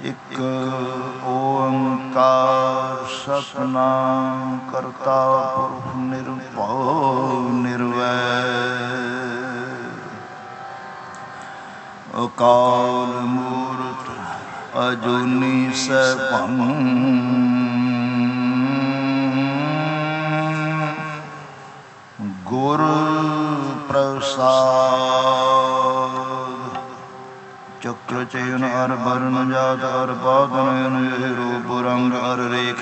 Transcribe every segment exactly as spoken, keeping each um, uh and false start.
ਇੱਕ ਓੰਕਾਰ ਸਤਿਨਾਮ ਕਰਤਾ ਪੁਰਖ ਨਿਰਭਉ ਨਿਰਵੈਰ। ਅਕਾਲ ਮੂਰਤ ਅਜੂਨੀ ਸੈਭੰ ਗੁਰ ਪ੍ਰਸਾਦ। ਚਕ੍ਰ ਚੈਨ ਅਰ ਬਰਨ ਜਾਤ ਅਰ ਪਾਤ ਨੈਨ ਇਹ ਰੂਪ ਰੰਗ ਅਰ ਰੇਖ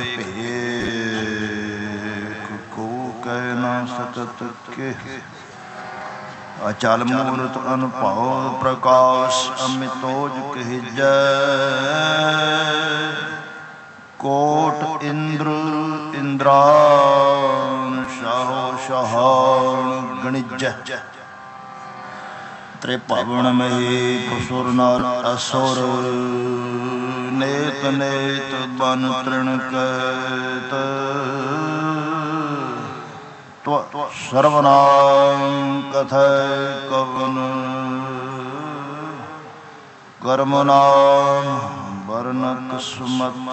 ਭੇਖ ਕੋ ਕਹਿ ਨਾ ਸਕਤ ਕੇ। ਅਚਲ ਮੂਰਤ ਅਨੁਭਉ ਪ੍ਰਕਾਸ਼ ਅਮਿਤੋਜ ਕਹਿਜੈ। ਕੋਟ ਇੰਦਰ ਇੰਦਰਾਨ ਸ਼ਾਹੋ ਸ਼ਹਾਨ ਗਣਿਜੈ। ਤ੍ਰਿਭਵਨ ਮਹੀ ਖੁਸੁਰ ਨਰ ਅਸੁਰ ਨੇਤ ਨੇਤ ਬਨ ਤ੍ਰਿਣ ਕੈਤ। ਤਵ ਸਰਵਨਾਮ ਕਥੈ ਕਵਨ ਕਰਮ ਨਾਮ ਵਰਨਕ ਸੁਮਤ।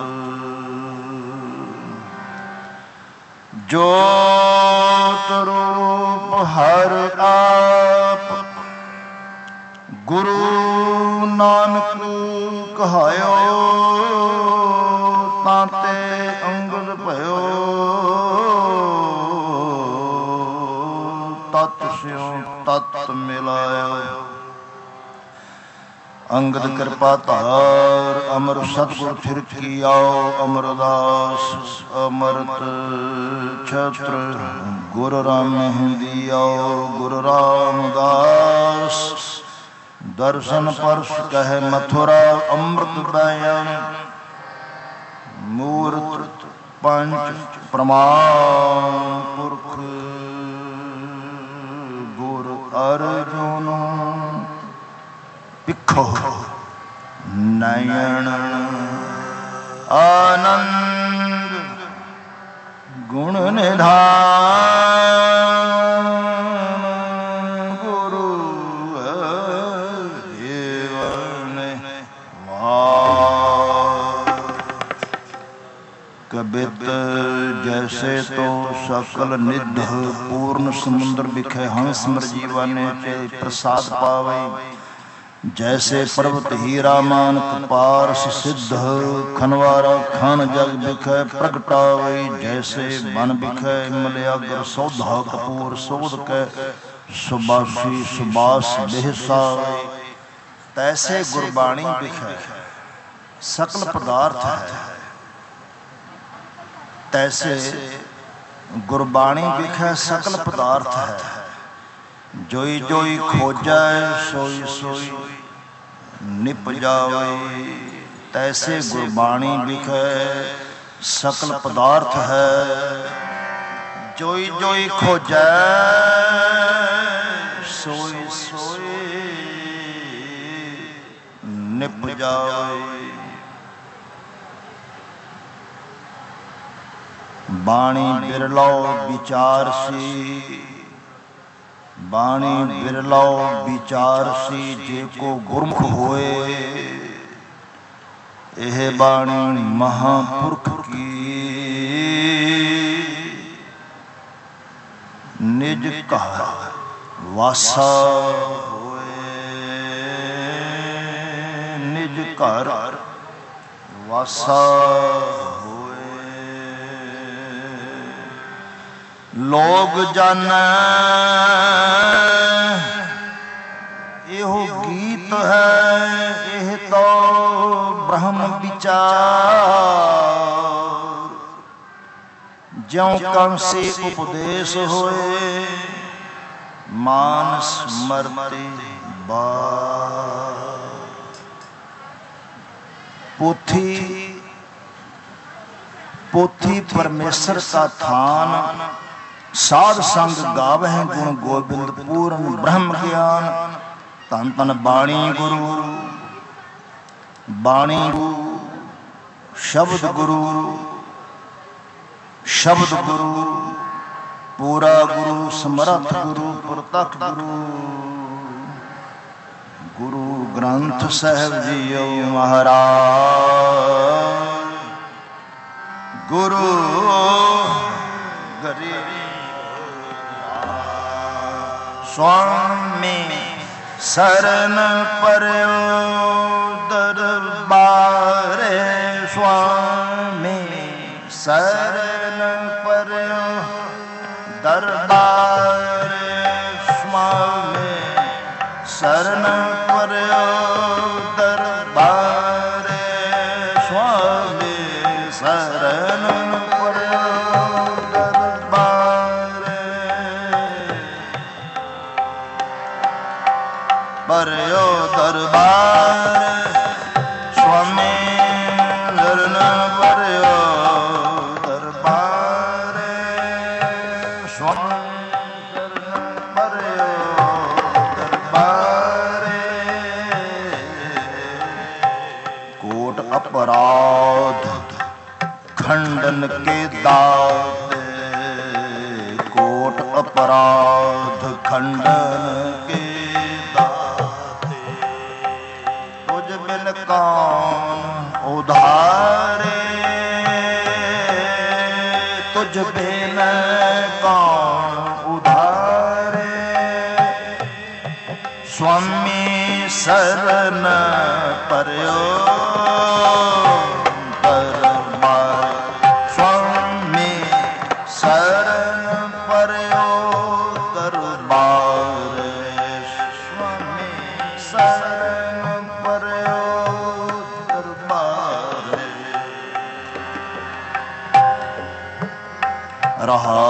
ਜੋਤ ਰੂਪ ਹਰਿ ਆਪ ਗੁਰੂ ਨਾਨਕ ਕਹਾਇਓ। ਤਾਂ ਤੇ ਅੰਗਦ ਭਇਓ ਤਤ ਸਿਉ ਤਤ ਮਿਲਾਇਓ। ਅੰਗਦ ਕਿਰਪਾ ਧਾਰ ਅਮਰ ਸਤਿਗੁਰ ਫਿਰ ਕੀਆਓ। ਅਮਰਦਾਸ ਅਮਰਤ ਛਤਰ ਗੁਰ ਰਾਮਹਿੰਦੀਆਓ। ਗੁਰੂ ਰਾਮਦਾਸ ਦਰਸ਼ਨ ਪਰਸ ਕਹਿ ਮਥੁਰਾ ਅੰਮ੍ਰਿਤ ਬਯਨ। ਮੂਰਤ ਪੰਚ ਪ੍ਰਮਾਣ ਪੁਰਖ ਗੁਰ ਅਰਜੁਨ ਪਿੱਖੋ ਨਯਨ ਆਨੰਦ ਗੁਣ ਨਿਧਾਨ। ਗੁਰੂ ਦੇਵਨ ਵਾਰ ਕਬਿਤ ਜੈਸੇ ਤੋ ਸਕਲ ਨਿਧ ਪੂਰਨ ਸਮੁੰਦਰ ਬਿਖੇ ਹੰਸ ਮਰ ਜੀਵਾਨੇ ਤੇ ਪ੍ਰਸਾਦ ਪਾਵੇ। ਜੈਸੇ ਪਰਵਤ ਹੀਰਾ ਮਾਨਕ ਪਾਰਸ ਸਿੱਧ ਖਨਵਾਰਾ ਖਾਨ ਜਗ ਬਿਖੈ ਪ੍ਰਗਟਾਵੇ। ਜੈਸੇ ਬਨ ਬਿਖੈ ਮਲਿਆਗਰ ਸੋਧਾ ਕਪੂਰ ਸੋਧ ਕੈ ਸੁਬਾਸੀ ਸੁਬਾਸ ਬਿਹਸਾਵੇ। ਤੈਸੇ ਗੁਰਬਾਣੀ ਬਿਖੈ ਸਕਲ ਪਦਾਰਥ ਹੈ। ਤੈਸੇ ਗੁਰਬਾਣੀ ਬਿਖੈ ਸਕਲ ਪਦਾਰਥ ਹੈ। ਜੋਈ ਜੋਈ ਖੋਜੈ ਸੋਈ ਸੋਈ ਨਿਪਜਾਵੇ। ਤੈਸੇ ਗੁਰਬਾਣੀ ਬਿਖੈ ਸਕਲ ਪਦਾਰਥ ਹੈ। ਜੋਈ ਜੋਈ ਖੋਜੈ ਸੋਈ ਸੋਈ ਨਿਪਜਾਵੇ। ਬਾਣੀ ਬਿਰਲੋ ਵਿਚਾਰਸੀ ਬਾਣੀ ਬਿਰਲੋ ਵਿਚਾਰਸੀ। ਜੇ ਕੋ ਗੁਰਮੁਖ ਹੋਏ ਇਹ ਬਾਣੀ ਮਹਾਂਪੁਰਖ ਕੀ। ਨਿਜ ਘਰ ਵਾਸਾ ਹੋਏ ਨਿਜ ਘਰ ਵਾਸਾ ਹੋਏ। ਲੋਗ ਜਾਣੈ ਇਹੋ ਗੀਤ ਹੈ। ਇਹ ਤੋ ਬ੍ਰਹਮ ਵਿਚਾਰ। ਜਿਉ ਕੰਸੇ ਉਪਦੇਸ਼ ਹੋਏ ਮਾਨਸ ਮਰਤੇ ਬਾਰ। ਪੋਥੀ ਪੋਥੀ ਪਰਮੇਸ਼ਰ ਕਾ ਥਾਨ। ਸਾਧ ਸੰਗ ਗਾਵਹਿ ਗੁਣ ਗੋਬਿੰਦ ਪੂਰਨ ਬ੍ਰਹਮ ਗਿਆਨ। ਧੰਨ ਧੰਨ ਬਾਣੀ ਗੁਰੂ ਬਾਣੀ ਗੁਰੂ ਸ਼ਬਦ ਗੁਰੂ ਸ਼ਬਦ ਗੁਰੂ ਪੂਰਾ ਗੁਰੂ ਸਮਰੱਥ ਗੁਰੂ ਪ੍ਰਤੱਖ ਗੁਰੂ। गुरु ग्रंथ साहिब जीओ महाराज गुरु स्वामी शरण पर्यो दरबारे स्वामी शरण पर्यो दरबारे स्वामी शरण पर्यो दरबारे स्वामी शरण पर्यो दरबारे पर्यो दरबार स्वामी शरण पर्यो दरबारे स्वामी शरण पर्यो दरबारे कोट अपराध खंडन के दाते कोट अपराध खंडन के दाते तुझ बिन कौन उधारे तुझ बिन कौन उधारे स्वामी शरण पर्यो दरबार स्वामी शरण पर्यो दरबार स्वामी शरण पर्यो दरबार रहा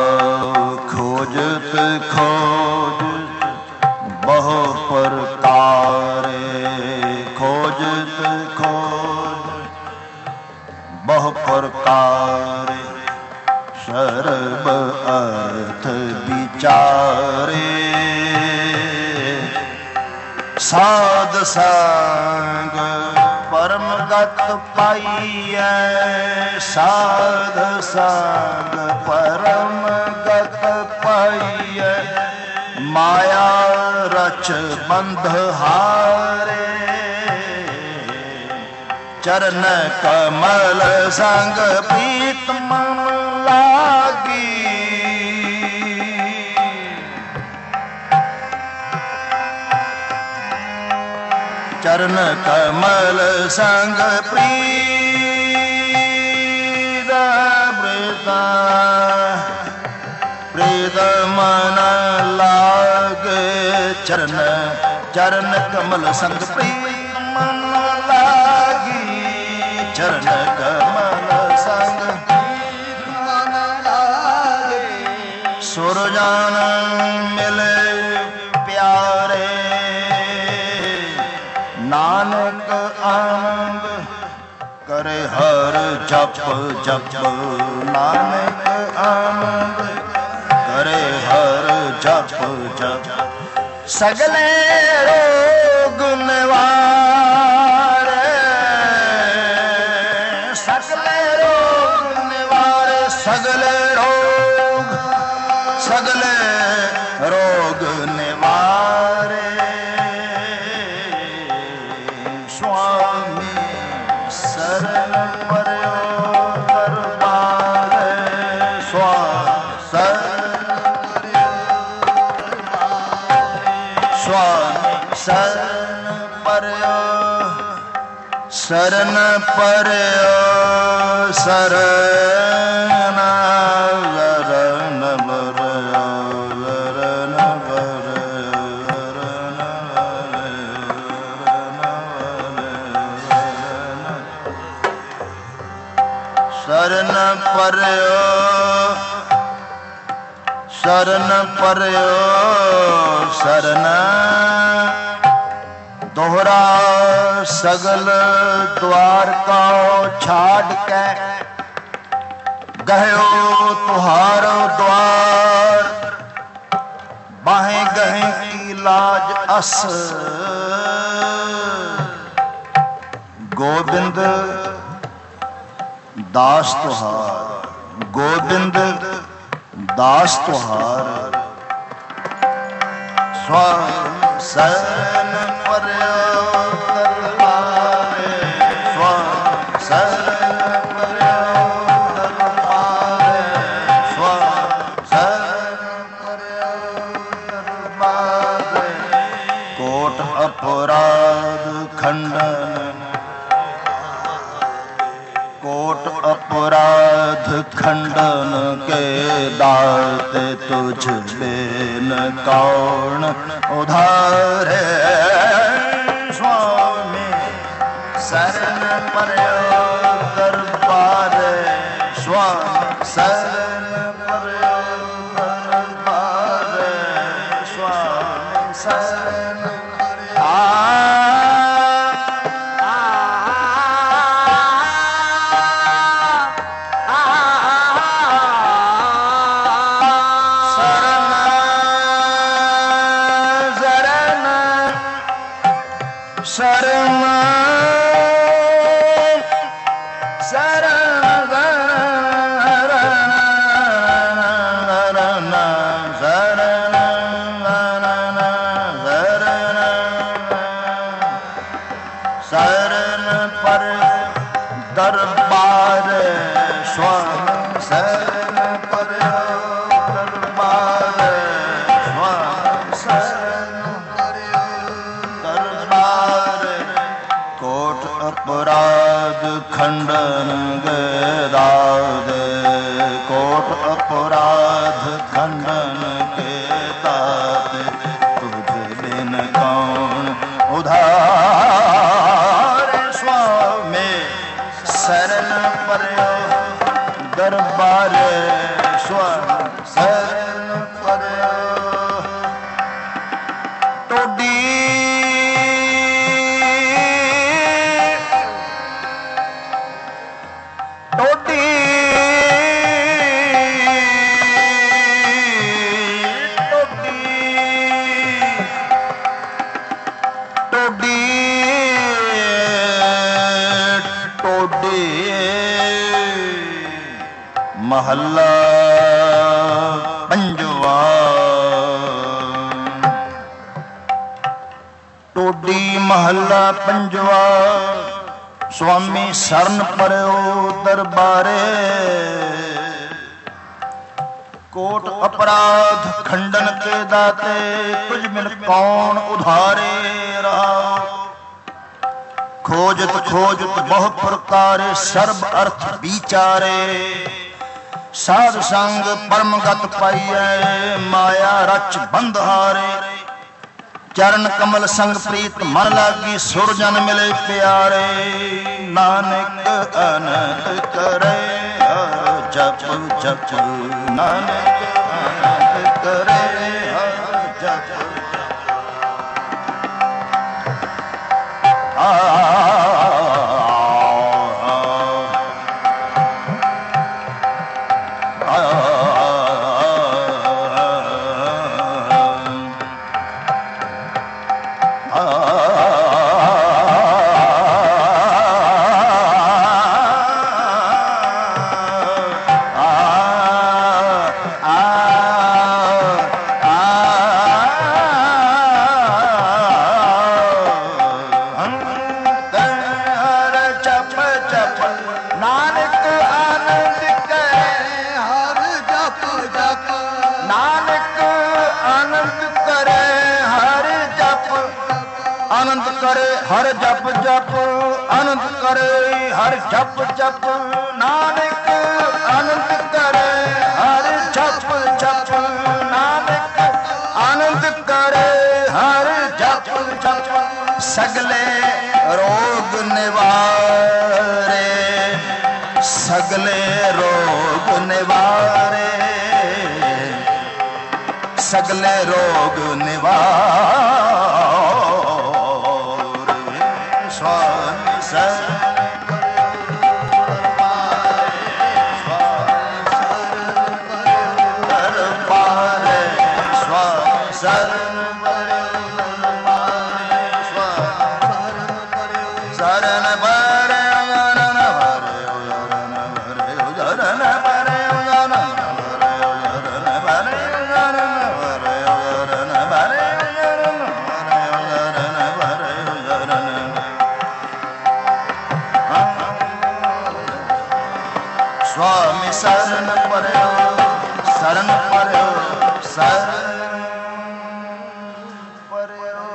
खोजत खोजत बहु प्रकारे खोजत खोज बहु प्रकारे सर्व अर्थ विचारे साध संग परम गत पाइयै साध संग परम गत पाइयै माया रच बंध हारे चरण कमल संग प्रीत मन लागी चरण कमल संग प्रीत प्रीत प्रीत मन लागे चरण चरण कमल संग प्रीत मन लागी चरण कमल संग प्रीत मन लागे सुरजान मिले प्यारे नानक आनंद करे हर जप जप नानक आनंद करे हर जप जप सगले रोग निवारे सगले रोग निवारे सगले रोग सगले रोग निवारे स्वामी शरण पर्यो दरबारे स्वामी स्वामी शरण पर्यो शरण पर्यो शरण शरण पर्यो शरण पर्यो शरण पर्यो शरण पर्यो शरण दोहरा सगल द्वार का छाड़ के गयो तुहारो द्वार बाहें गहे की लाज अस गोविंद दास तुहार गोविंद दास तुहार स्वामी शरण खंडन के दाते तुझ बिन कौन उधारे स्वामी शरण पर्यो दरबार स्वामी शरण पर्यो दरबार स्वामी शरण खंडन के दाते कोट अपराध खंडन के दाते तुझ बिन कौन उधार स्वामी शरण पर्यो दरबार स्वामी शरण पर्यो टोडी महल्ला पंजवा टोडी महल्ला पंजवा स्वामी शरण पर्यो दरबारे कोट अपराध खंडन के दाते तुझ बिन कौन उधारे रहा खोजत खोजत बहु प्रकारे सर्व अर्थ विचारे साध संग परमगत पाइए माया रच बंधारे चरण कमल संग प्रीत मन लागी सुरजन मिले प्यारे नानक अनंत करे हर जप जप नानक अनंत करे हर जप हर जप जप अनंत करे हर जप जप नानक अनंत करे हर जप जप नानक अनंत करे हर जप जप सगले रोग निवारे सगले रोग निवारे सगले रोग निवारे स्वामी शरण दरबार स्वामी शरण शरण भरे भरे स्वामी शरण पर्यो शरण पर्यो शरण पर्यो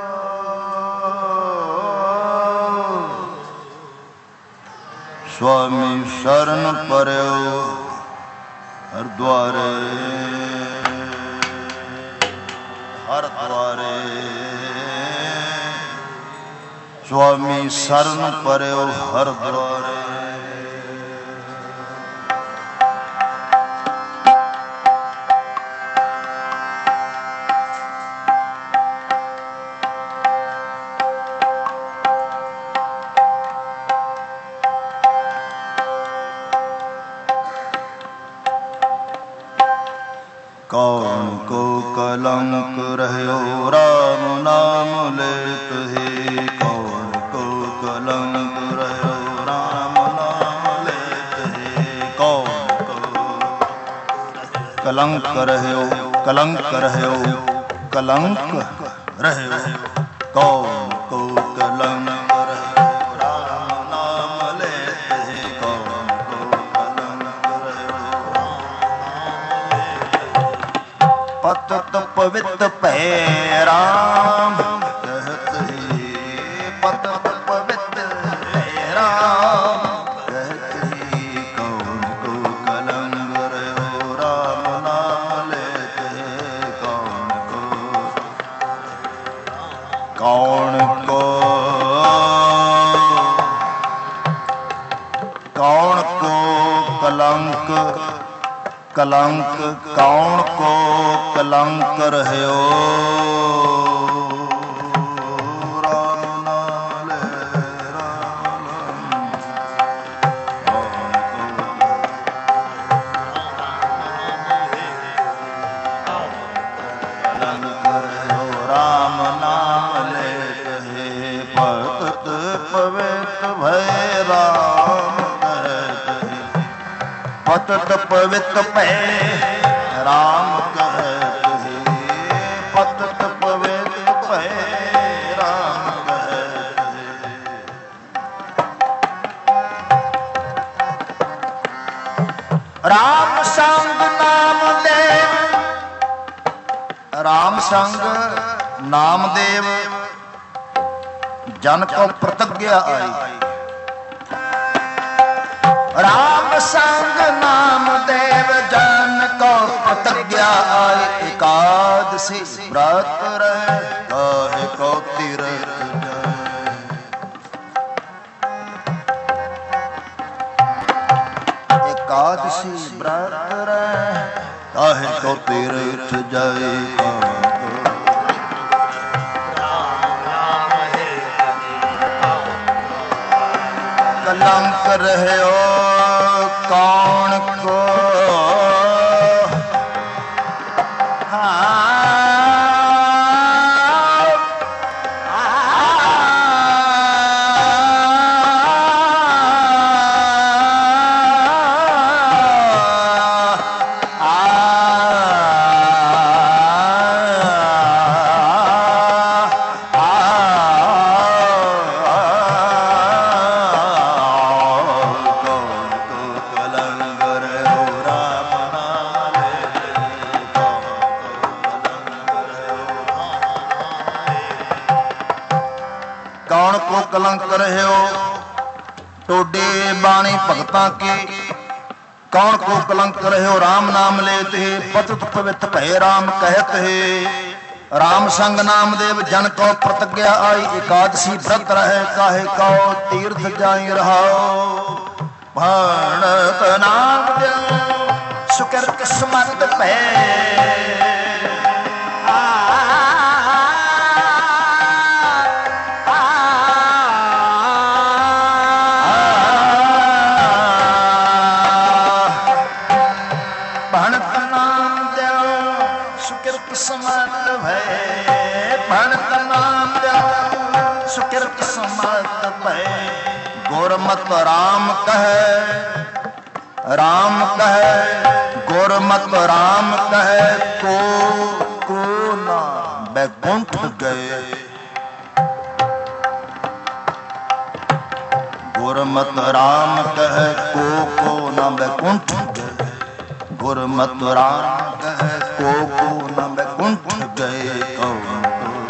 स्वामी शरण पर्यो हर द्वारे हर द्वारे स्वामी शरण पर्यो हर द्वारे कौन को कलंक रह्यो राम नाम लेत हे कौन को कलंक रह्यो राम नाम लेत हे कौन को कलंक रह्यो कलंक रह्यो कलंक रह्यो कौन को कलंक रह्यो राम नाम लेत हे कौन को कलंक रह्यो पतत पवित्र भै राम कहत ही पतत पवित्र भै राम कहत ही कौन को कलंक रह्यो राम नाम लेत हे कौन को कौन को कौन को कलंक कलंक कौन को कलंक रह्यो राम नाम ले राम कलंक रह्यो राम नाम लेत हे पतत पवित्र भै राम कहत हे पतत पवित्र भै राम कहत हे पतत पवित्र भै राम कहत हे राम संग नाम देव राम संग नामदेव जन को प्रतिज्ञा आई राम संग नाम देव जन को प्रतिज्ञा आई एकादशी व्रत रहे काहे को तीर्थ जाए एकादशी व्रत रहे काहे को तीर्थ जाए कलंक रह्यो कौन को कौन को कलंक रह्यो टोडे बाणी भगतां की कौन को कलंक रह्यो राम नाम लेत हे पतित पवित्र भै राम कहत हे राम संग नाम देव जन को प्रतिज्ञा आई एकादशी व्रत रहे काहे को तीर्थ जाई रहाओ भणत नाम देव सुकर किस्मत भै गुरमत राम कहे राम कहे गुरमत राम कहे को को ना बैकुंठ गए गुरमत राम कह को को न बैकुंठ गए, गुरमत राम कह को को न बैकुंठ गए। कौन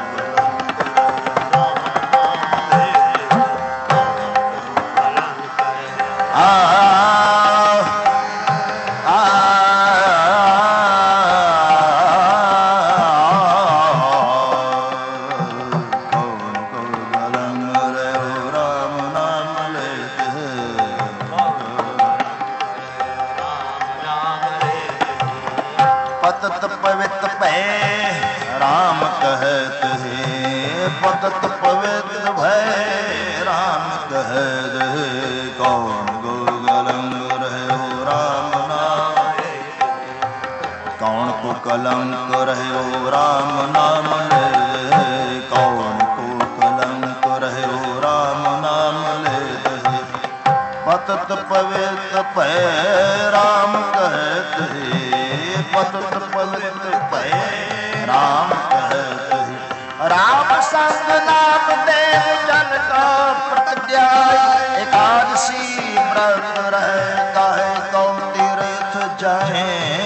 पवित्र भय राम कहत है, पतत पवित्र भय राम कहत है। कौन को कलंक रहे हो राम नाम, कौन को कलंक रहे हो राम नाम ले, कौन को कलंक रहे हो राम नाम ले। पतत पवित्र भय राम कहत है, पतत पवित्र भय राम कहत है। राम संग नाम देव जन का प्रतिज्ञा, एकादशी व्रत रहे काहे कौ तीर्थ जाए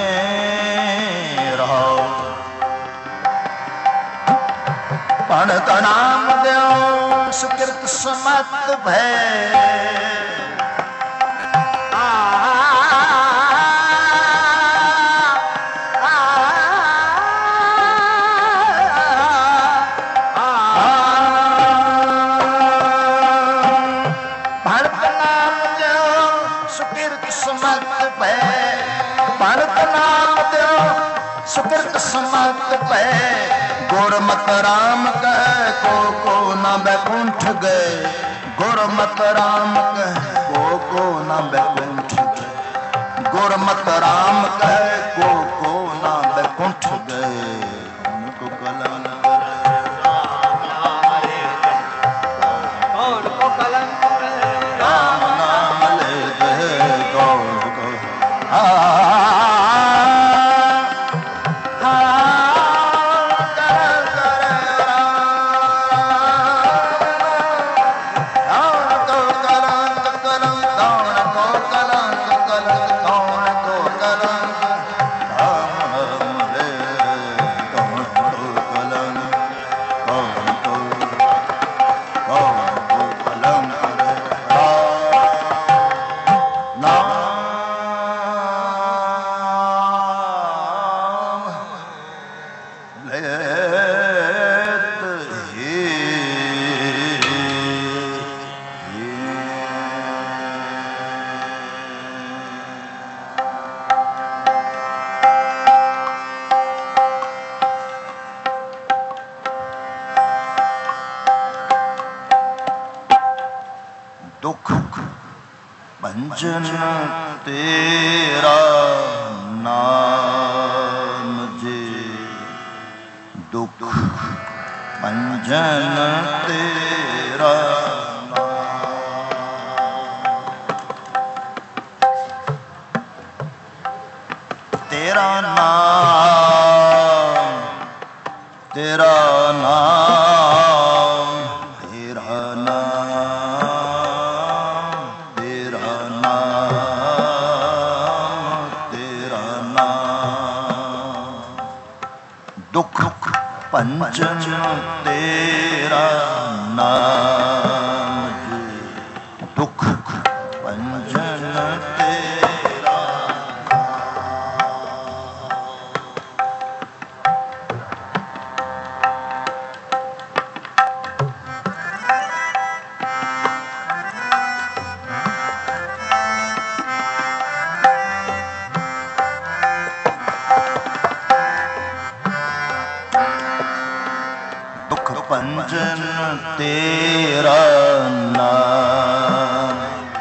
रहो। पणत नाम देव सुकृत समत भय, सुकृत समत भय। गुरमत राम कह को को न बैकुंठ गए, गुरमत राम कह को को न बैकुंठ गए, गुरमत राम कह को को न बैकुंठ गए। उनको कलंक कौन को कलंक राम नाम ले, कौन को भंजन तेरा नाम जे, दुख भंजन तेरा तेरा नाम, तेरा नाम, तेरा नाम, तेरा नाम, तेरा नाम। दुख भंजन तेरा नाम, दुख भंजन तेरा भंजन तेरा नाम,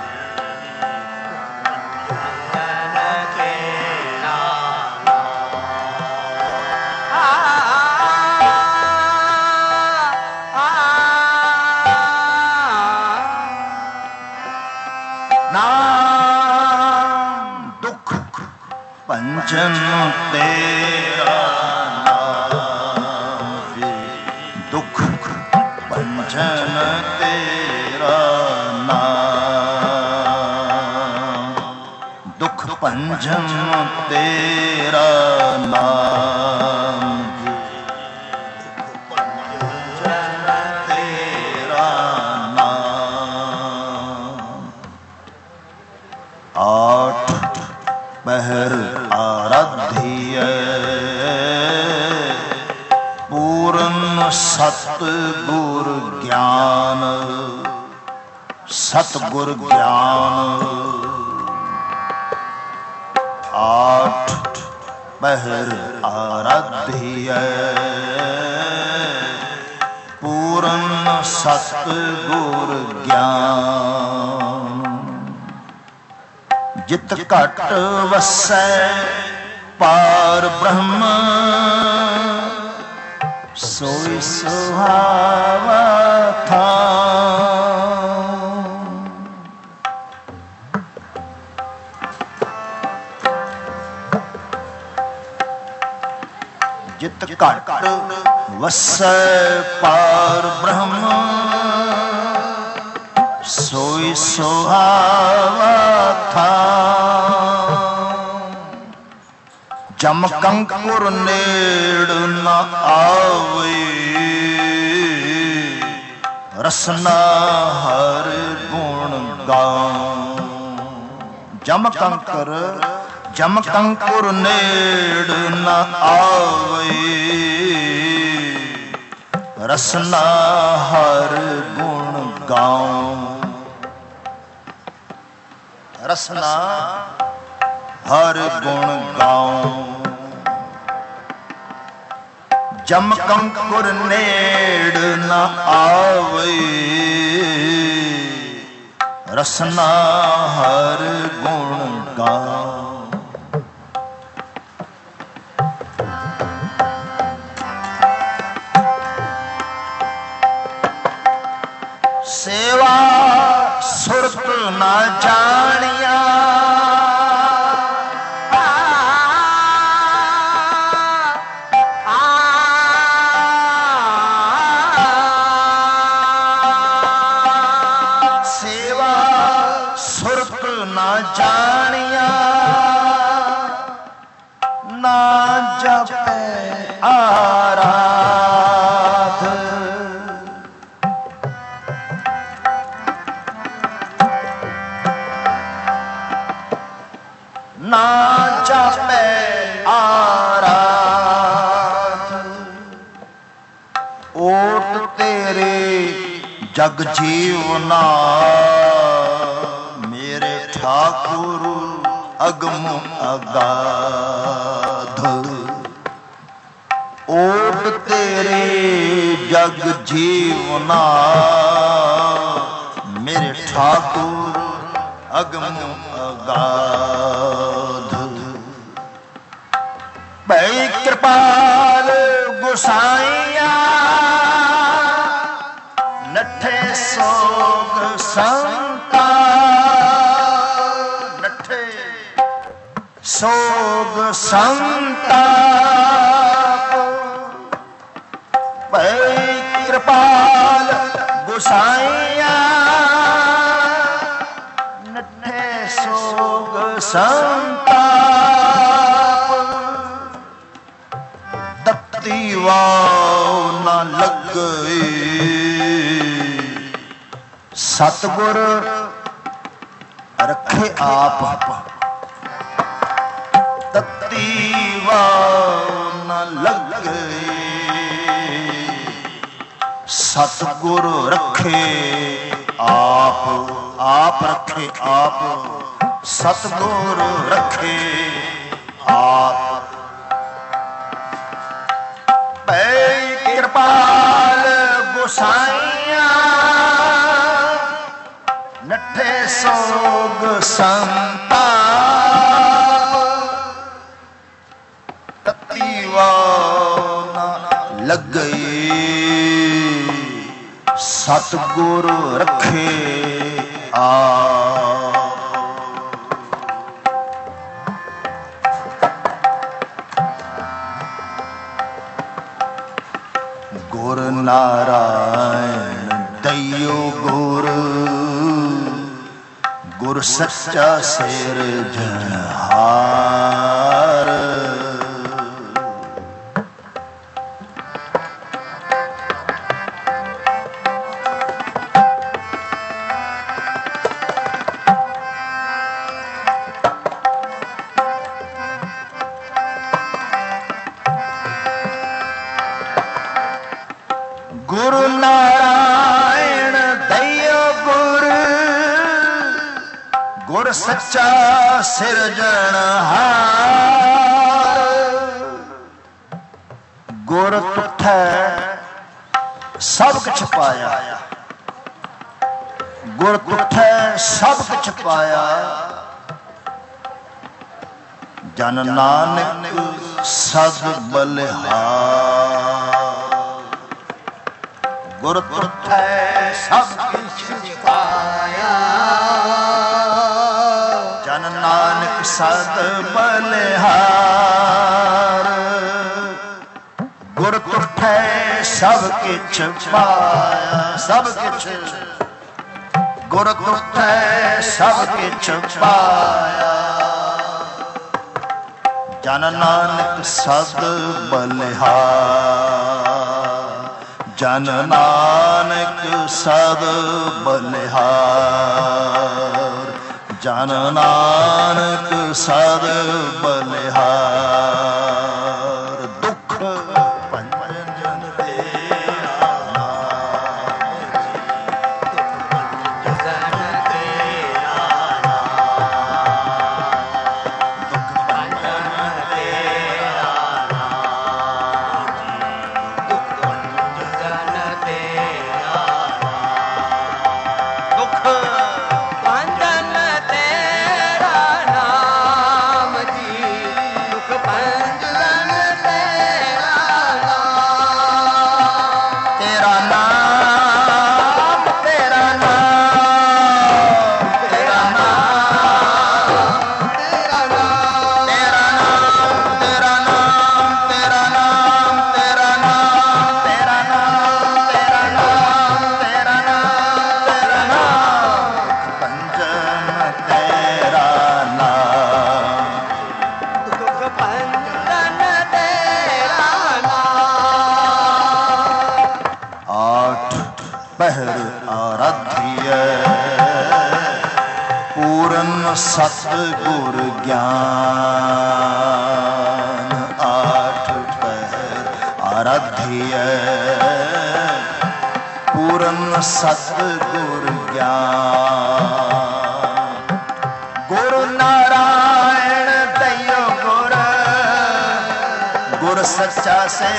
नाम दुख भंजन तेरा नाम, दुख भंजन तेरा नाम। ਭੰਜਨ ਤੇਰਾ ਨਾਮ, ਤੇਰਾ ਨਾਮ। ਆਠ ਪਹਿਰ ਆਰਾਧੀਐ ਪੂਰਨ ਸਤ ਗੁਰ ਗਿਆਨ, ਸਤ ਗੁਰ ਗਿਆਨ। ਆਠ ਪਹਿਰ ਆਰਾਧੀਐ ਪੂਰਨ ਸਤ ਗੁਰ ਗਿਆਨ। ਜਿਤ ਘਟ ਵਸੈ ਪਾਰ ਬ੍ਰਹਮ, ਸੋਈ ਸੁਹਾਵਾ ਥਾਨ। ਜਿਤ ਘਟ ਵਸੈ ਪਾਰ ਬ੍ਰਹਮ, ਸੋਈ ਸੁਹਾਵਾ ਥਾਨ। ਜਮ ਕੰਕੁਰ ਨੇੜ ਨ ਆਵੇ, ਰਸਨਾ ਹਰ ਗੁਣ ਗਾਉ। ਜਮ ਕੰਕਰ ਜਮ ਕੰਕੁਰ ਨੇੜ ਨ ਆਵੇ, ਰਸਨਾ ਹਰ ਗੁਣ ਗਾਉ। ਰਸਨਾ ਹਰ ਗੁਣ ਗਾਉ। ਜਮ ਕੰਕੁਰ ਨੇੜ ਨ ਆਵੇ, ਰਸਨਾ ਹਰ ਗੁਣ ਗਾਉ। ਸੇਵਾ ਸੁਰਤ ਨ ਜਾਣਿਆ, ਸੇਵਾ ਸੁਰਤ ਨ ਜਾਣਿਆ, ਨਾ ਜਪੈ ਆਰਾਧ। ਨਾ ਜਾਪੈ ਆਰਾਧ, ਓਟ ਤੇਰੇ ਜਗ ਜੀਵਨਾ, ਮੇਰੇ ਠਾਕੁਰ ਅਗਮ ਅਗਾਧ। ਓਟ ਤੇਰੇ ਜਗ ਜੀਵਨਾ, ਮੇਰੇ ਠਾਕੁਰ ਅਗਮ ਅਗਾਧ। ਭਈ ਕਿਰਪਾਲ ਗੁਸਾਈਆ, ਨੱਠੇ ਸੋਗ ਸੰਤਾ, ਨੱਠੇ ਸੋਗ ਸੰਤਾ। ਭਈ ਕਿਰਪਾਲ ਗੁਸਾਈਆ, ਨੱਠੇ ਸੋਗ ਸੰਤਾਪ। ਤਪਤੀ ਵਾਉ ਨ ਲੱਗੇ, ਸਤਿਗੁਰ ਰੱਖੇ ਆਪ। ਤਪਤੀ ਵਾਉ ਨ ਲੱਗੇ, ਸਤਿਗੁਰ ਰੱਖੇ ਆਪ। ਆਪ ਰੱਖੇ ਆਪ, ਸਤਿਗੁਰ ਰੱਖੇ ਆਪ। ਭਈ ਕਿਰਪਾਲ ਗੁਸਾਈਆ, ਨੱਠੇ ਸੋਗ ਸੰਤਾਪ। ਤਤੀ ਵਾਉ ਨ ਲੱਗੇ, ਸਤਿਗੁਰ ਰੱਖੇ ਆਪ। ਗੁਰ ਨਾਰਾਇਣ ਦਇਓ ਗੁਰ, ਗੁਰ ਸੱਚਾ ਸਿਰਜਣਹਾਰ। ਗੁਰੂ ਨਾਰਾਇਣ ਦਇਓ ਗੁਰ, ਗੁਰ ਸੱਚਾ ਸਿਰਜਣਹਾਰ। ਗੁਰ ਤੁਠੈ ਸਭ ਕੁਛ ਪਾਇਆ, ਗੁਰ ਤੁਠੈ ਸਭ ਕੁਛ ਪਾਇਆ। ਜਨ ਨਾਨਕ ਸਦ ਬਲਿਹਾਰ। ਗੁਰ ਤੁਠੈ ਸਭ ਕੁਛ ਪਾਇਆ, ਜਨ ਨਾਨਕ ਸਦ ਬਲਿਹਾਰ। ਗੁਰ ਤੁਠੈ ਸਭ ਕੁਛ ਪਾਇਆ, ਸਭ ਕੁਛ ਗੁਰ ਤੁਠੈ ਸਭ ਕੁਛ ਪਾਇਆ। ਜਨ ਨਾਨਕ ਸਦ ਬਲਿਹਾਰ, ਜਨ ਨਾਨਕ ਸਦ ਬਲਿਹਾਰ, ਜਨ ਨਾਨਕ ਸਦ ਬਲਿਹਾਰ। ਦੁੱਖ ਭੰਜਨ ਤੇਰਾ ਨਾਮ, ਦੁੱਖ ਭੰਜਨ ਤੇਰਾ ਨਾਮ, ਦੁੱਖ ਭੰਜਨ ਤੇਰਾ ਨਾਮ, ਦੁੱਖ ਭੰਜਨ ਤੇਰਾ ਨਾਮ, ਦੁੱਖ ਭੰਜਨ ਤੇਰਾ ਨਾਮ ਜੀ, ਦੁੱਖ ਭੰਜਨ ਤੇਰਾ ਨਾਮ। ਤੇਰਾ ਨਾਮ, ਤੇਰਾ ਨਾਮ, ਤੇਰਾ ਨਾਮ, ਤੇਰਾ ਨਾਮ, ਤੇਰਾ ਨਾਮ, ਤੇਰਾ ਨਾਮ, ਤੇਰਾ ਨਾਮ, ਤੇਰਾ ਨਾਮ, ਤੇਰਾ ਨਾਮ, ਤੇਰਾ ਨਾਮ, ਤੇਰਾ ਨਾਮ, ਤੇਰਾ ਨਾਮ। ਭੰਜਨ ਤੇਰਾ ਨਾਮ, ਦੁੱਖ ਭੰਜਨ ਤੇਰਾ ਨਾਮ। ਆਠ ਪਹਿਰ ਆਰਾਧਿਐ, ਪੂਰਨ ਸਤਿਗੁਰ ਗਿਆਨ। ਆਠ ਪਹਿਰ ਆਰਾਧਿਐ, ਪੂਰਨ ਸਤਿਗੁਰ ਗਿਆਨ। ਗੁਰੂ ਨਾਰਾਇਣ ਦਇਓ ਗੁਰ, ਗੁਰ ਸੱਚਾ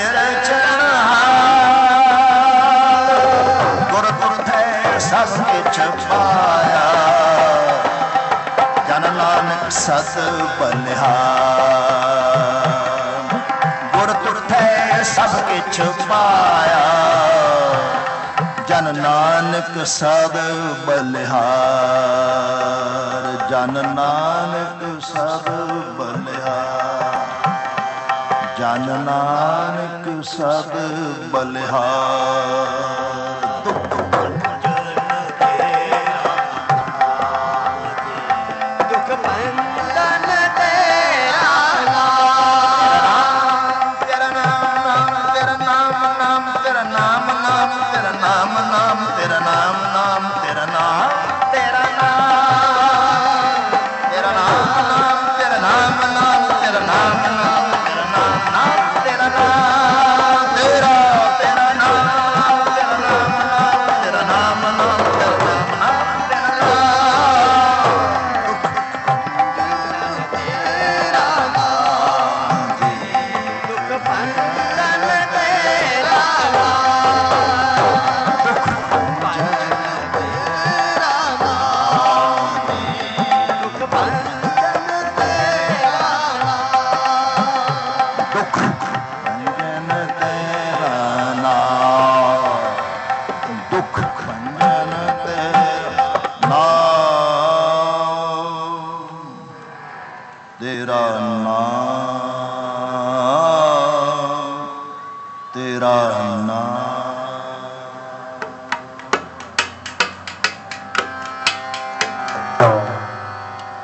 ਸਿਰਜਣਹਾਰ। ਗੁਰ ਤੁਠੈ ਸਭ ਕੁਛ ਪਾਇਆ, ਜਨ ਨਾਨਕ ਸਦ ਬਲਿਹਾਰ। ਗੁਰ ਤੁਠੈ ਸਭ ਕੁਛ ਪਾਇਆ, ਜਨ ਨਾਨਕ ਸਦ ਬਲਿਹਾਰ, ਜਨ ਨਾਨਕ ਸਦ ਬਲਿਹਾਰ, ਜਨ ਨਾਨਕ ਸਦ ਬਲਿਹਾਰ। ਦੁੱਖ ਭੰਜਨ ਤੇਰਾ ਨਾਮ, ਦੁੱਖ ਭੰਜਨ ਤੇਰਾ ਨਾਮ। ਤੇਰਾ ਨਾਮ, ਤੇਰਾ ਨਾਮ, ਨਾਮ ਤੇਰਾ ਨਾਮ, ਨਾਮ ਤੇਰਾ ਨਾਮ, ਨਾਮ ਤੇਰਾ ਨਾਮ, ਨਾਮ ਤੇਰਾ ਨਾਮ, ਤੇਰਾ ਨਾਮ, ਤੇਰਾ ਨਾਮ, ਨਾਮ ਤੇਰਾ ਨਾਮ, ਨਾਮ ਤੇਰਾ ਨਾਮ, ਨਾਮ ਤੇਰਾ ਨਾਮ, ਨਾਮ ਤੇਰਾ ਨਾਮ, ਤੇਰਾ ਤੇਰਾ ਨਾਮ,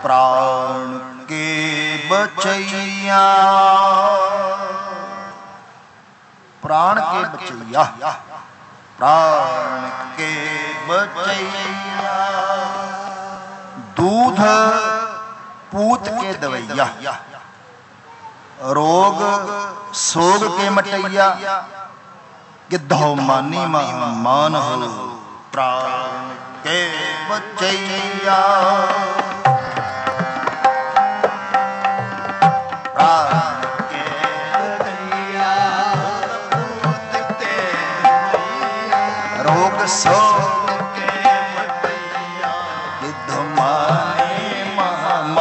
प्राण के बचैया, प्राण के बचैया, प्राण के बचैया, दूध पूत के दवैया, रोग सोग के मटैया, गिद्धौ मानी मान हो प्राण के बचैया, प्राण के बचैया, रोग सोग के मटैया, गिद्धौ मानी मान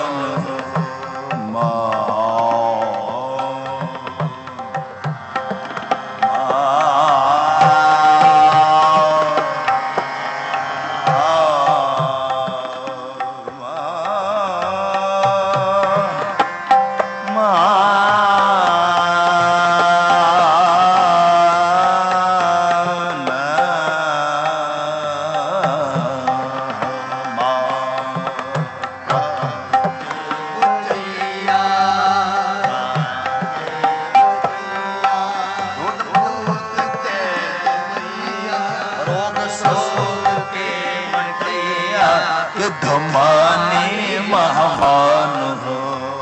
धमाने महामान हो।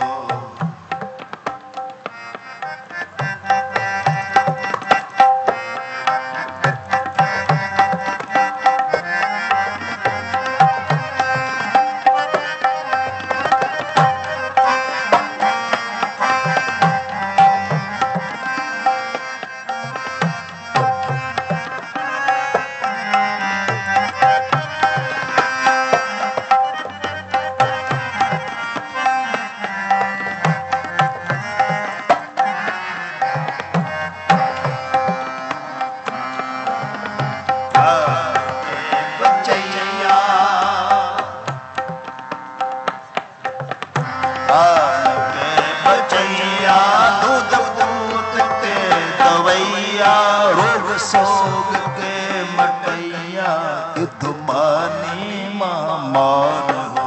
सोग के मटैया धुमानी मान हो।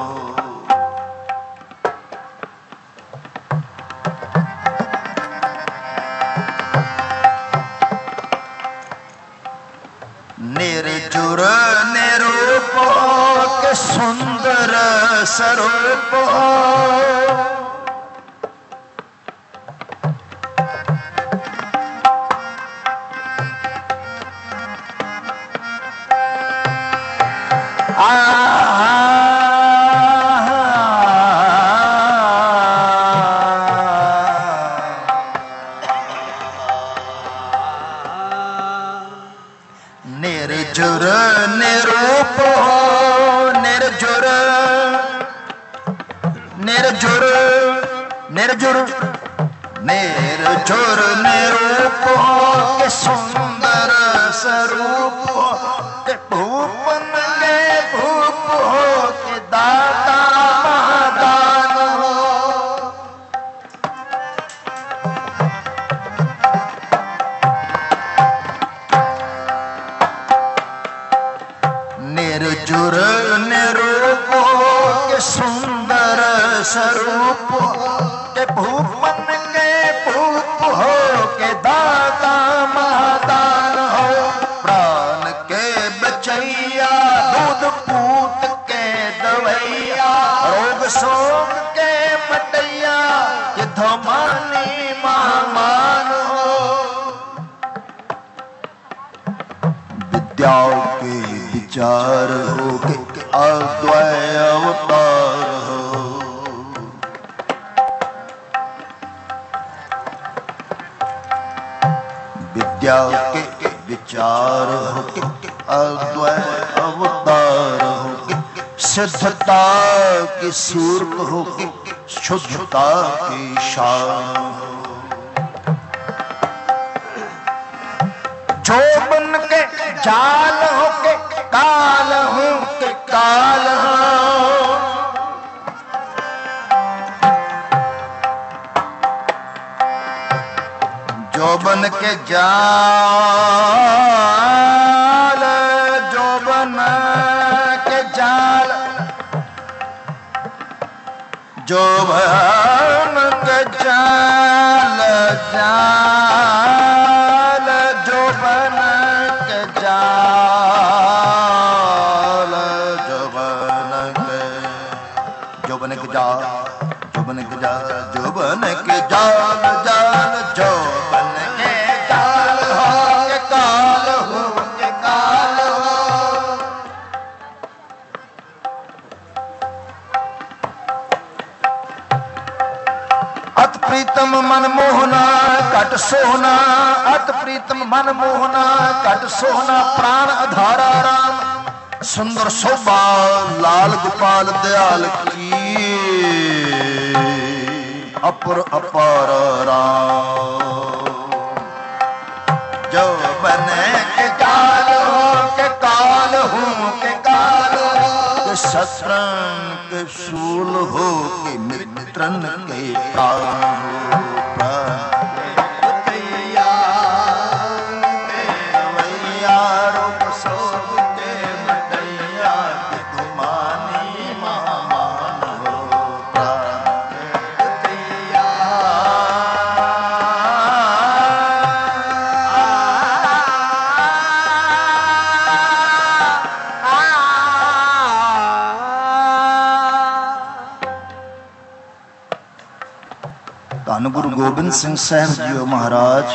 निर्जुर निरूप के सुंदर स्वरूप निर्जुर निरूप निर्जुर निर्जुर निर्जुर निर्जुर निरूप के सुंदर स्वरूप के भूपन के भूप हो के दाता महादान हो। निर्जुर निरूप के सुंदर स्वरूप के भूपन के भूप हो के दाता महादान हो। प्राण के बचैया दूध पूत के दवैया रोग शोक के मटैया ये धमानी महामान हो। विद्या के विचार हो के अद्वय अवतार हो। विद्या के विचार हो के अद्वय अवतार हो के सिद्धता की सूरत हो के शुद्धता की शान हो। जो बन के जाल हो के काल हो के काल हो। जो बन के जाल जो बन के जाल जोबन के जाल जाल जोबन के जाल जोबन के जोबन के जाल जोबन के जाल जोबन के जाल जाल जोबन के जाल हो के काल हो के काल हो। अत प्रीतम मन मोहना कट सोहना अत प्रीतम मन मोहना कट सोहना प्राण आधारा राम सुंदर शोभा लाल गोपाल दयाल की अपर अपार राम। जो बने के काल हो के काल हो के काल हो के शस्त्रन के शूल हो के मित्रन के प्राण हो प्राण गुरु गोबिंद सिंह साहब जी महाराज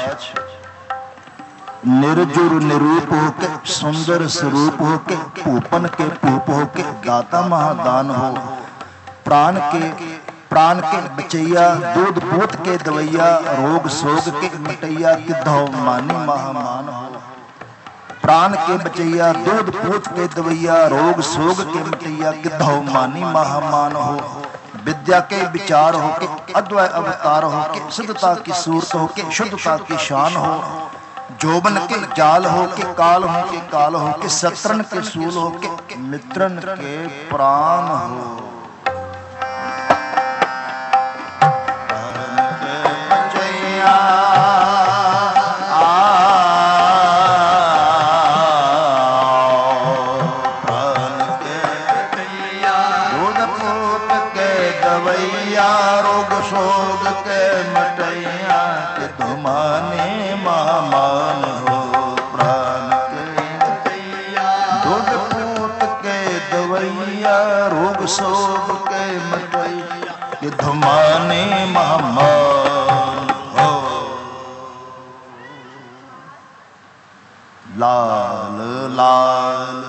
निर्जुर निरूप होके सुंदर स्वरूप होके भूपन के भूप होके दाता महादान हो प्राण के प्राण के बचैया दूध पूत के दवैया रोग सोग के मिटैया किधो मानी महामान हो। प्राण के बचैया दूध पूत के दवैया रोग सोग के मिटैया किधो मानी महामान हो। विद्या के विचार हो के अद्वय अवतार हो के सिद्धता की सूरत हो के शुद्धता की शान हो। जोबन के जाल हो के काल हो के काल हो के शत्रन के सूल हो के मित्रन के प्राण हो। सोग के मिटैया ये धुमाने महामान हो। लाल लाल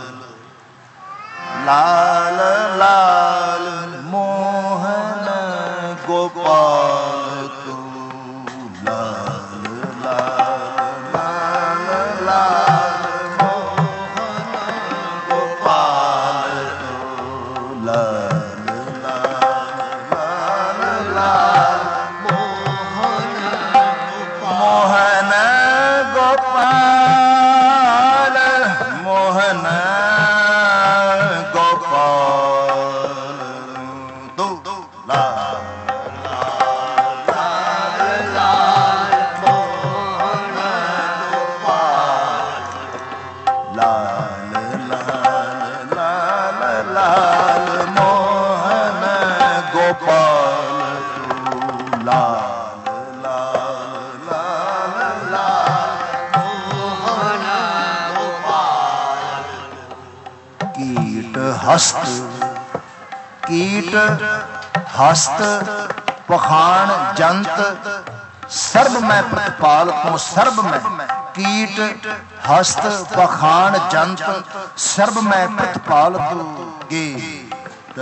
लाल लाल मोहन गोपाल तू लाल लाल लाल लाल मोहन गोपाल तू लाल लाल लाल लाल मोहन मोहन गोपाल मोहन हस्त कीट हस्त पखाण जंत सर्व में प्रतिपाल को सर्व में कीट हस्त पखाण जंत सर्व में प्रतिपाल तू कीट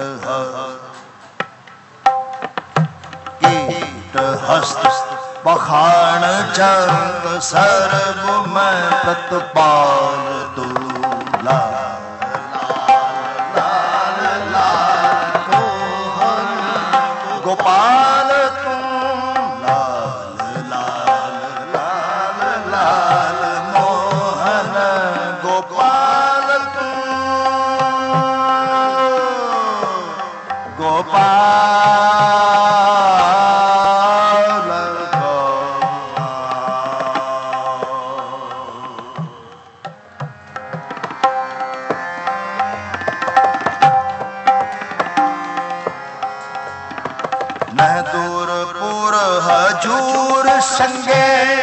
कीट हस्त पखाण जंत सर्व में प्रतिपाल तू ला गोपाल तू लाल लाल लाल लाल मोहन गोपाल तू गोपाल गो नह दूर पुर हजूर संगे,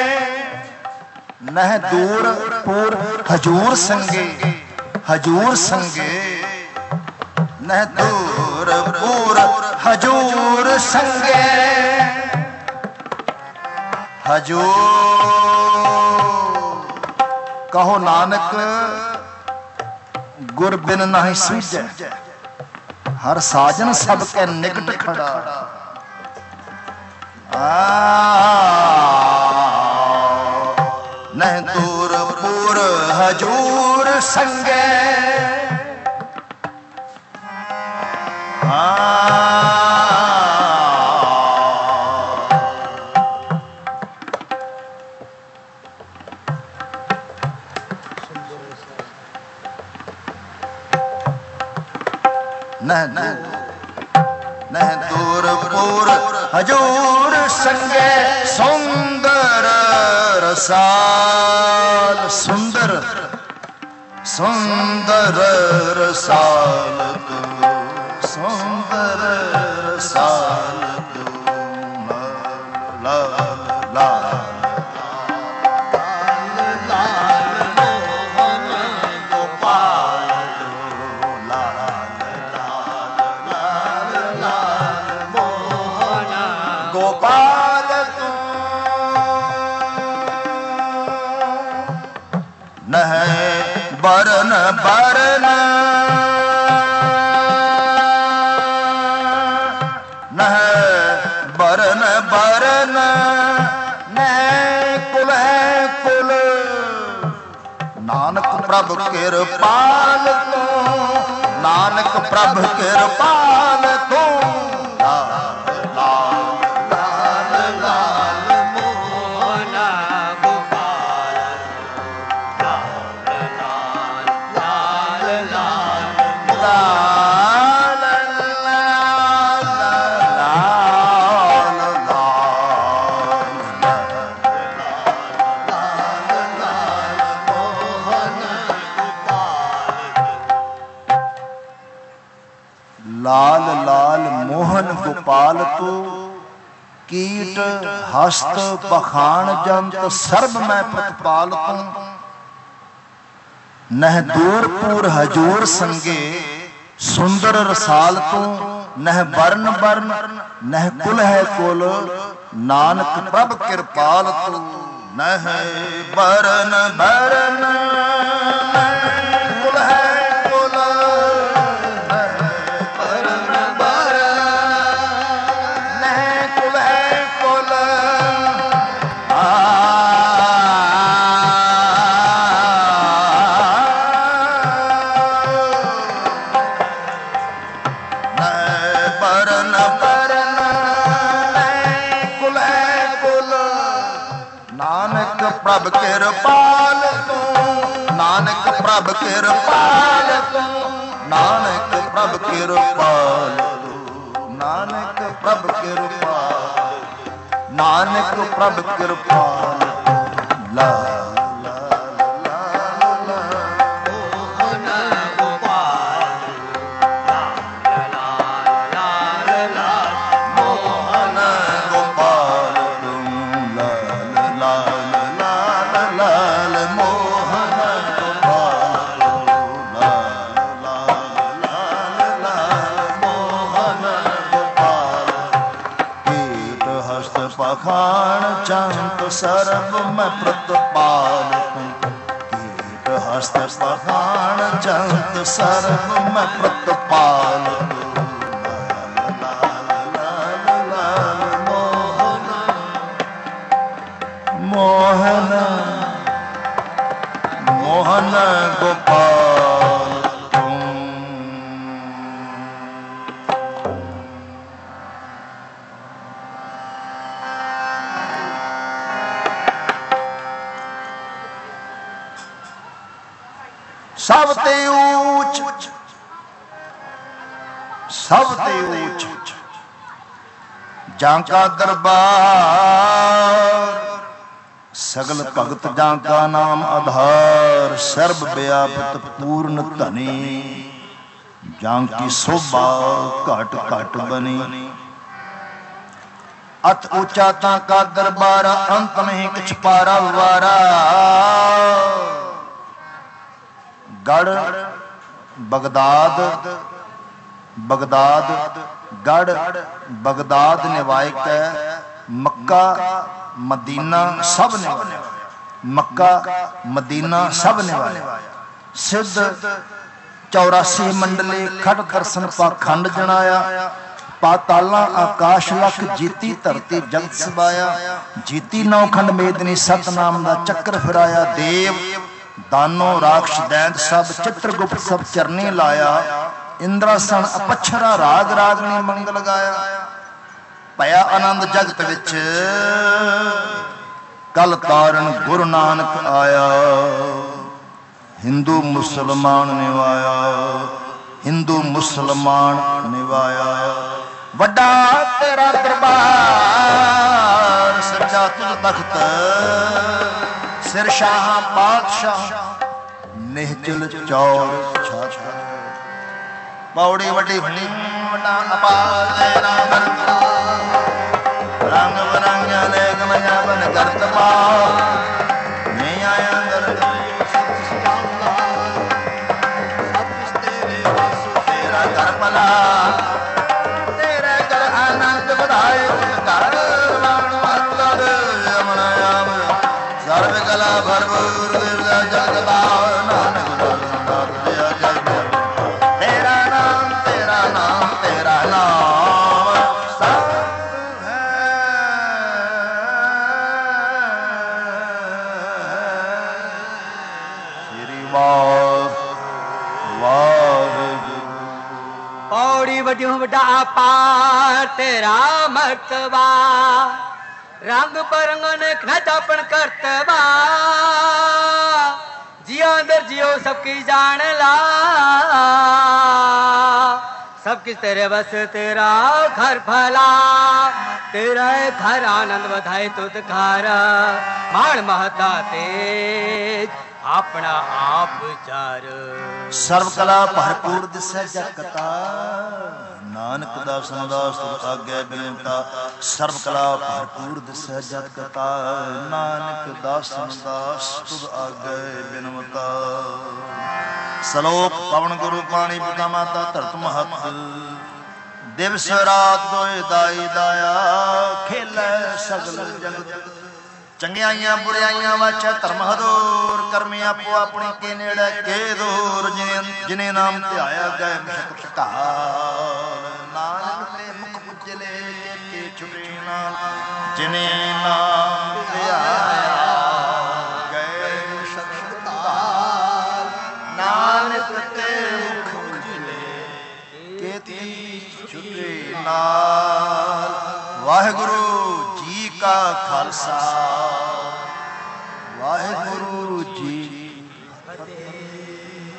नह दूर पुर हजूर संगे, हजूर संगे, नह दूर पुर हजूर संगे, हजूर। कहो नानक गुर बिन नहीं सूझे, हर साजन सबके निकट खड़ा। नह दूर पुर हजूर संगे, नह दूर पुर हजूर संगे, सुंदर रसाल, सुंदर सुंदर रसाल तू, सुंदर रसाल तू, लाल लाल गोपाल तू, नह बरन बरन, नह बरन बरन, नह कुल है कुल, नानक प्रभु कृपाल तू, नानक प्रभु कृपाल तू। लाल लाल मोहन गोपाल तू, कीट हस्त बखान जंत सर्ब मैं प्रतिपाल तू। नह दूर पुर हजूर संगे, सुंदर रसाल तू, नह बरन बरन, नह कुल है कुल, नानक प्रभ कृपाल तू। नह बरन बरन, कुल है कुल, प्रभ कृपाल तू, नानक प्रभ कृपाल तू, नानक प्रभ कृपाल तू, नानक प्रभ कृपाल, नानक प्रभ कृपाल ला पखान चंत सर्व मैं प्रतिपाल तू, कीट हस्त पखान चंत सर्व मैं प्रतिपाल तू। मोहन मोहन गोपाल तू। सब ते ऊंच सब ते ऊंच जांका दरबार, सगल भगत जांका नाम आधार। सर्ब व्यापत पूर्ण धनी, जांकी शोभा घट घट बनी। अत ऊंचा का दरबारा अंत नहीं किछ पारा वारा। गढ़ बगदाद बगदाद गढ़ बगदाद निवायक मक्का मदीना सब निवाया। मक्का मदीना सब निवाया। सिद्ध चौरासी मंडले खट दर्शन पाखंड जनाया। पाताला आकाश लख जीती धरती जगत सबाया। जीती नौखंड मेदनी सतनाम दा चक्र फिराया। देव दानो राक्ष दैंत सब चित्रगुप्त सब चरनी लाया। इंद्रासन अपछरा राग रागनी मंगल गाया। भया आनंद जगत विच कल तारण गुरु नानक आया। हिंदू मुसलमान निवाया हिंदू मुसलमान निवाया। वड्डा तेरा दरबार सजा तुझ तख्त सिर शाह पातशाह निहचल चौर छाछा। पौड़ी वड्डी फटी वड्डा अपार तेरा रंग बरंगा लेग मजा बन करत पा नहीं आया अंदर तेरा घर भला तेरे घर आनंद बधाए घर सर्व कला भरपूर जगदा नानक तेरा नाम तेरा नाम तेरा नाम सब है। श्री वाह पौड़ी वड्डियों वड्डा पार तेरा मर्तबा। रंग बरंगन नचापन करतबा। जियो अंदर जियो सबकी जान ला। सब किस तेरे बस तेरा घर भला। तेरा घर आनंद बधाए तुद घर मान महता तेज अपना आप चार। सर्व कला भरपूर दिसै जगता नानक दासन दास तुद आगे बिनता। सर्व कला भरपूर दिसै जगता नानक दासन दास तुद आगे बिनता। सलोक पवन गुरु पाणी पिता माता धरत महत। दिवस रात दोए दाई दाया खेलै सगल जगत। चंगियाइयां बुराइयां वाचा धर्म हदूर करमी आपो अपने के नेड़े के दूर। जिने जिने नाम ध्याया गए मुशक ढकार नानक ते मुख उजले के छुटे ना। जिने नाम ध्याया गए मुशक ढकार नानक ते मुख उजले के छुटे नाल। वाहिगुरु जी का खालसा वाहिगुरु जी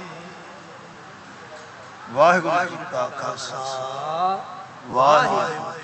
वाहिगुरु जी का खालसा वाहिगुरु।